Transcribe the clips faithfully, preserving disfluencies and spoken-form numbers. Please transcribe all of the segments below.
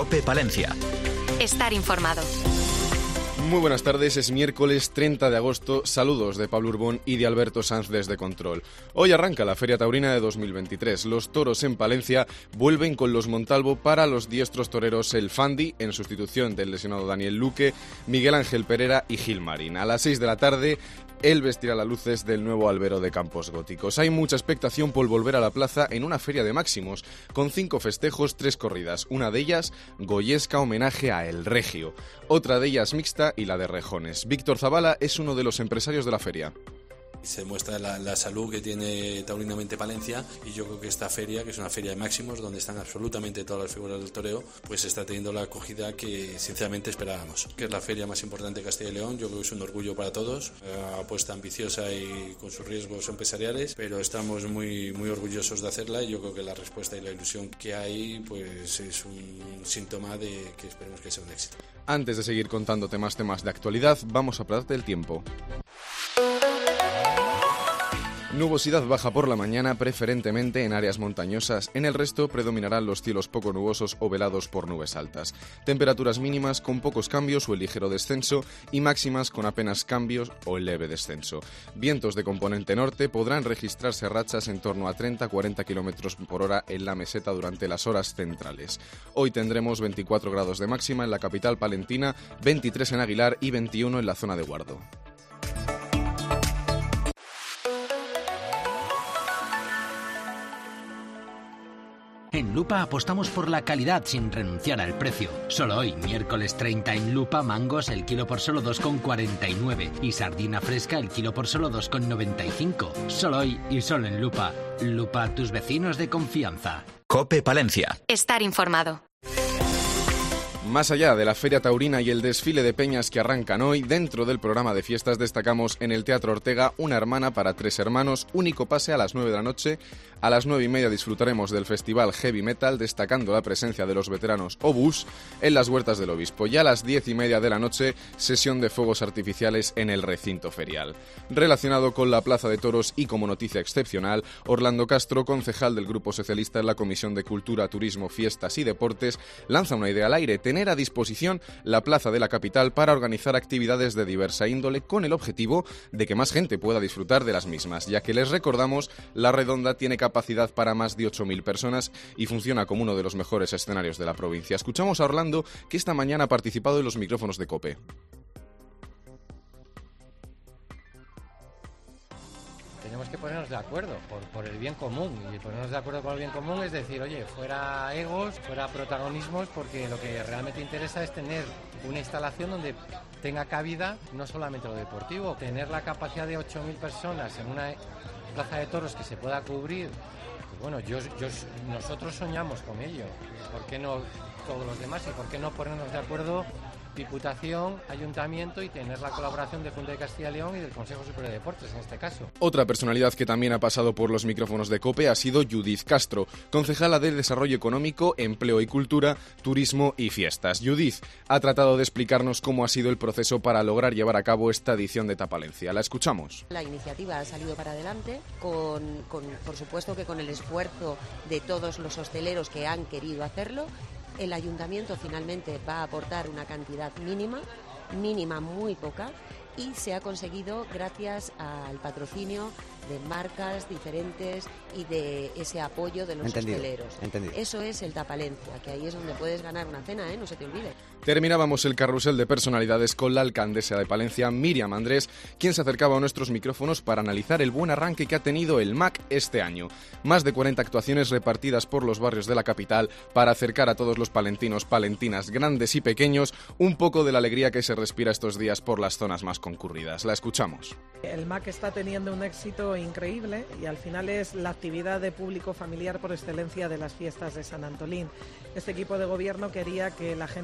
COPE Palencia. Estar informado. Muy buenas tardes, es miércoles treinta de agosto, saludos de Pablo Urbón y de Alberto Sanz desde Control. Hoy arranca la Feria Taurina de dos mil veintitrés. Los toros en Palencia vuelven con los Montalvo para los diestros toreros El Fandi, en sustitución del lesionado Daniel Luque, Miguel Ángel Pereira y Gil Marín. A las seis de la tarde, él vestirá las luces del nuevo albero de Campos Góticos. Hay mucha expectación por volver a la plaza en una feria de máximos, con cinco festejos, tres corridas. Una de ellas, goyesca homenaje a El Regio. Otra de ellas mixta y la de rejones. Víctor Zavala es uno de los empresarios de la feria. Se muestra la, la salud que tiene Taurinamente Palencia, y yo creo que esta feria, que es una feria de máximos, donde están absolutamente todas las figuras del toreo, pues está teniendo la acogida que sinceramente esperábamos. Que es la feria más importante de Castilla y León, yo creo que es un orgullo para todos, una apuesta ambiciosa y con sus riesgos empresariales, pero estamos muy, muy orgullosos de hacerla, y yo creo que la respuesta y la ilusión que hay pues es un síntoma de que esperemos que sea un éxito. Antes de seguir contándote más temas de actualidad, vamos a hablarte del tiempo. Nubosidad baja por la mañana, preferentemente en áreas montañosas. En el resto predominarán los cielos poco nubosos o velados por nubes altas. Temperaturas mínimas con pocos cambios o el ligero descenso, y máximas con apenas cambios o el leve descenso. Vientos de componente norte podrán registrarse rachas en torno a treinta a cuarenta kilómetros por hora en la meseta durante las horas centrales. Hoy tendremos veinticuatro grados de máxima en la capital palentina, veintitrés en Aguilar y veintiuno en la zona de Guardo. En Lupa apostamos por la calidad sin renunciar al precio. Solo hoy, miércoles treinta, en Lupa, mangos el kilo por solo dos con cuarenta y nueve y sardina fresca el kilo por solo dos con noventa y cinco. Solo hoy y solo en Lupa. Lupa, tus vecinos de confianza. COPE Palencia. Estar informado. Más allá de la Feria Taurina y el desfile de peñas que arrancan hoy, dentro del programa de fiestas destacamos en el Teatro Ortega Una hermana para tres hermanos, único pase a las nueve de la noche. A las nueve y media disfrutaremos del Festival Heavy Metal, destacando la presencia de los veteranos Obús en las Huertas del Obispo. Y a las diez y media de la noche, sesión de fuegos artificiales en el recinto ferial. Relacionado con la Plaza de Toros y como noticia excepcional, Orlando Castro, concejal del Grupo Socialista en la Comisión de Cultura, Turismo, Fiestas y Deportes, lanza una idea al aire: tener a disposición la plaza de la capital para organizar actividades de diversa índole, con el objetivo de que más gente pueda disfrutar de las mismas, ya que les recordamos, la Redonda tiene capacidad para más de ocho mil personas y funciona como uno de los mejores escenarios de la provincia. Escuchamos a Orlando, que esta mañana ha participado en los micrófonos de COPE. Tenemos que ponernos de acuerdo por, por el bien común, y ponernos de acuerdo por el bien común es decir, oye, fuera egos, fuera protagonismos, porque lo que realmente interesa es tener una instalación donde tenga cabida no solamente lo deportivo, tener la capacidad de ocho mil personas en una plaza de toros que se pueda cubrir. Pues bueno, yo, yo, nosotros soñamos con ello, ¿por qué no todos los demás? Y ¿por qué no ponernos de acuerdo Diputación, Ayuntamiento, y tener la colaboración de Junta de Castilla y León y del Consejo Superior de Deportes en este caso? Otra personalidad que también ha pasado por los micrófonos de COPE ha sido Judith Castro, concejala de Desarrollo Económico, Empleo y Cultura, Turismo y Fiestas. Judith ha tratado de explicarnos cómo ha sido el proceso para lograr llevar a cabo esta edición de Tapalencia. La escuchamos. La iniciativa ha salido para adelante, con, con, por supuesto que con el esfuerzo de todos los hosteleros que han querido hacerlo. El ayuntamiento finalmente va a aportar una cantidad mínima, mínima muy poca, y se ha conseguido gracias al patrocinio de marcas diferentes y de ese apoyo de los Entendido. hosteleros. Entendido. Eso es el Tapalencia, que ahí es donde puedes ganar una cena, ¿eh? No se te olvide. Terminábamos el carrusel de personalidades con la alcaldesa de Palencia, Míriam Andrés, quien se acercaba a nuestros micrófonos para analizar el buen arranque que ha tenido el M A C este año. Más de cuarenta actuaciones repartidas por los barrios de la capital para acercar a todos los palentinos, palentinas, grandes y pequeños, un poco de la alegría que se respira estos días por las zonas más concurridas. La escuchamos. El M A C está teniendo un éxito increíble y al final es la actividad de público familiar por excelencia de las fiestas de San Antolín. Este equipo de gobierno quería que la gente de los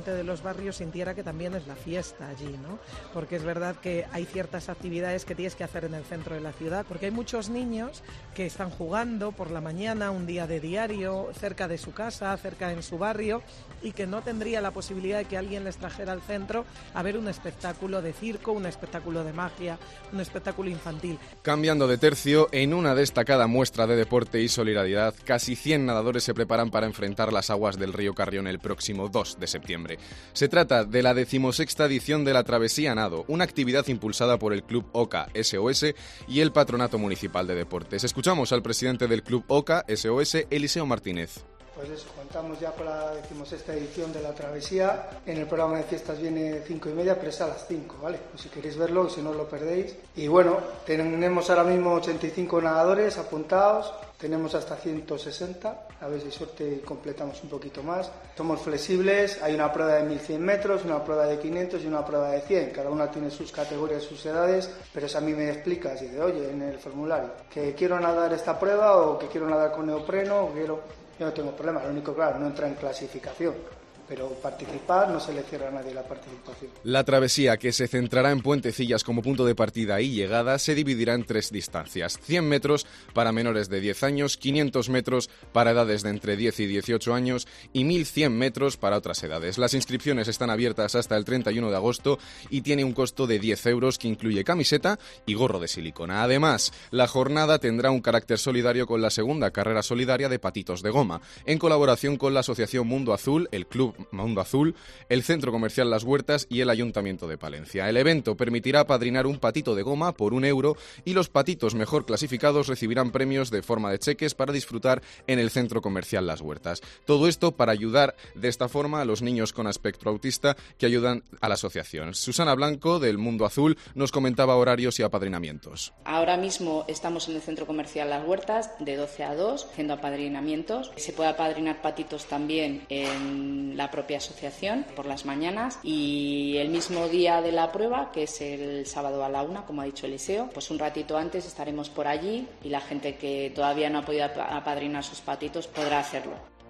barrios sintiera que también es la fiesta allí, ¿no? Porque es verdad que hay ciertas actividades que tienes que hacer en el centro de la ciudad, porque hay muchos niños que están jugando por la mañana, un día de diario, cerca de su casa, cerca en su barrio, y que no tendría la posibilidad de que alguien les trajera al centro a ver un espectáculo de circo, un espectáculo de magia, un espectáculo infantil. Cambiando de tercio, en una destacada muestra de deporte y solidaridad, casi cien nadadores se preparan para enfrentar las aguas del río Carrión el próximo dos de septiembre. Se trata de la decimosexta edición de la Travesía Nado, una actividad impulsada por el Club OCA S O S y el Patronato Municipal de Deportes. Escuchamos al presidente del Club OCA S O S, Eliseo Martínez. Pues eso, contamos ya con la decimosexta edición de la travesía. En el programa de fiestas viene cinco y media, pero es a las cinco, ¿vale? Pues si queréis verlo, si no os lo perdéis. Y bueno, tenemos ahora mismo ochenta y cinco nadadores apuntados, tenemos hasta ciento sesenta, a ver si suerte completamos un poquito más. Somos flexibles, hay una prueba de mil cien metros, una prueba de quinientos y una prueba de cien. Cada una tiene sus categorías, sus edades, pero si a mí me explicas y de oye, en el formulario, que quiero nadar esta prueba o que quiero nadar con neopreno o quiero... Yo no tengo problema, lo único, claro, no entra en clasificación, pero participar no se le cierra a nadie la participación. La travesía, que se centrará en Puentecillas como punto de partida y llegada, se dividirá en tres distancias: cien metros para menores de diez años, quinientos metros para edades de entre diez y dieciocho años y mil cien metros para otras edades. Las inscripciones están abiertas hasta el treinta y uno de agosto y tiene un costo de diez euros que incluye camiseta y gorro de silicona. Además, la jornada tendrá un carácter solidario con la segunda carrera solidaria de patitos de goma, en colaboración con la Asociación Mundo Azul, el Club Mundo Azul, el Centro Comercial Las Huertas y el Ayuntamiento de Palencia. El evento permitirá apadrinar un patito de goma por un euro y los patitos mejor clasificados recibirán premios de forma de cheques para disfrutar en el Centro Comercial Las Huertas. Todo esto para ayudar de esta forma a los niños con espectro autista que ayudan a la asociación. Susana Blanco, del Mundo Azul, nos comentaba horarios y apadrinamientos. Ahora mismo estamos en el Centro Comercial Las Huertas de doce a dos haciendo apadrinamientos. Se puede apadrinar patitos también en la propia asociación por las mañanas, y el mismo día de la prueba, que es el sábado a la una, como ha dicho Eliseo, pues un ratito antes estaremos por allí y la gente que todavía no ha podido apadrinar sus patitos podrá hacerlo.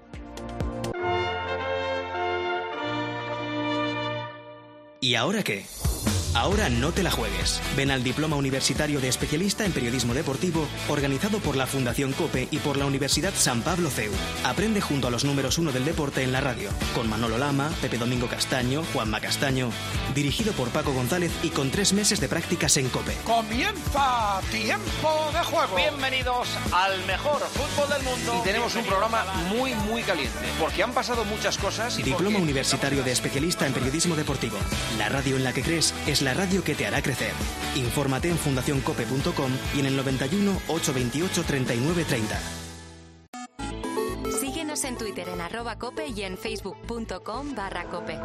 ¿Y ahora qué? Ahora no te la juegues. Ven al Diploma Universitario de Especialista en Periodismo Deportivo, organizado por la Fundación COPE y por la Universidad San Pablo C E U. Aprende junto a los números uno del deporte en la radio, con Manolo Lama, Pepe Domingo Castaño, Juanma Castaño, dirigido por Paco González y con tres meses de prácticas en COPE. ¡Comienza Tiempo de Juego! Bienvenidos al mejor fútbol del mundo. Y tenemos un programa muy, muy caliente, porque han pasado muchas cosas. Y Diploma porque... Universitario de Especialista en Periodismo Deportivo. La radio en la que crees es la radio que te hará crecer. Infórmate en fundación cope punto com y en el noventa y uno, ochocientos veintiocho, treinta y nueve treinta. Síguenos en Twitter en arroba cope y en facebook punto com barra cope.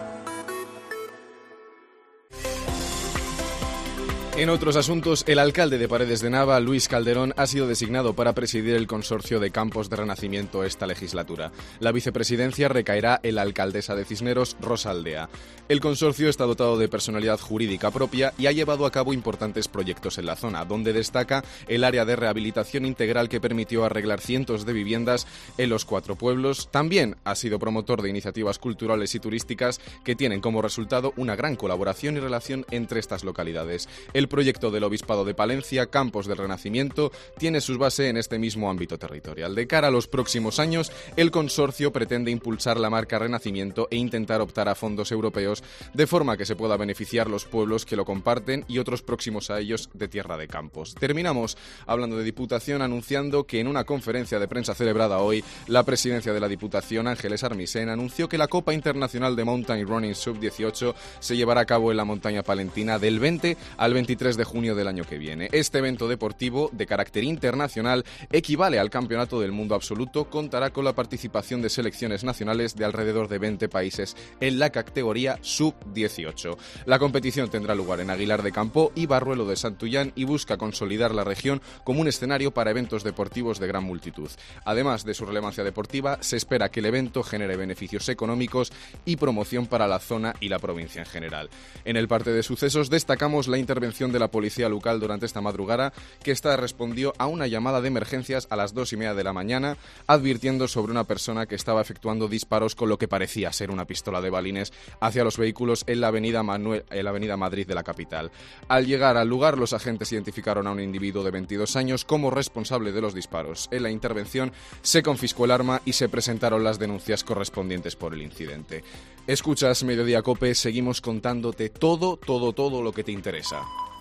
En otros asuntos, el alcalde de Paredes de Nava, Luis Calderón, ha sido designado para presidir el consorcio de Campos de Renacimiento esta legislatura. La vicepresidencia recaerá en la alcaldesa de Cisneros, Rosa Aldea. El consorcio está dotado de personalidad jurídica propia y ha llevado a cabo importantes proyectos en la zona, donde destaca el área de rehabilitación integral que permitió arreglar cientos de viviendas en los cuatro pueblos. También ha sido promotor de iniciativas culturales y turísticas que tienen como resultado una gran colaboración y relación entre estas localidades. El proyecto del Obispado de Palencia, Campos del Renacimiento, tiene su base en este mismo ámbito territorial. De cara a los próximos años, el consorcio pretende impulsar la marca Renacimiento e intentar optar a fondos europeos de forma que se pueda beneficiar los pueblos que lo comparten y otros próximos a ellos de Tierra de Campos. Terminamos hablando de Diputación, anunciando que en una conferencia de prensa celebrada hoy, la presidencia de la Diputación, Ángeles Armisen, anunció que la Copa Internacional de Mountain Running sub dieciocho se llevará a cabo en la montaña palentina del veinte al veintitrés de junio del año que viene. Este evento deportivo de carácter internacional equivale al Campeonato del Mundo Absoluto, contará con la participación de selecciones nacionales de alrededor de veinte países en la categoría sub dieciocho. La competición tendrá lugar en Aguilar de Campoo y Barruelo de Santullán y busca consolidar la región como un escenario para eventos deportivos de gran multitud. Además de su relevancia deportiva, se espera que el evento genere beneficios económicos y promoción para la zona y la provincia en general. En el parte de sucesos destacamos la intervención intervención de la policía local durante esta madrugada, que esta respondió a una llamada de emergencias a las dos y media de la mañana, advirtiendo sobre una persona que estaba efectuando disparos con lo que parecía ser una pistola de balines hacia los vehículos en la avenida Manuel, en la avenida Madrid de la capital. Al llegar al lugar, los agentes identificaron a un individuo de veintidós años como responsable de los disparos. En la intervención se confiscó el arma y se presentaron las denuncias correspondientes por el incidente. Escuchas Mediodía Cope, seguimos contándote todo, todo, todo lo que te interesa.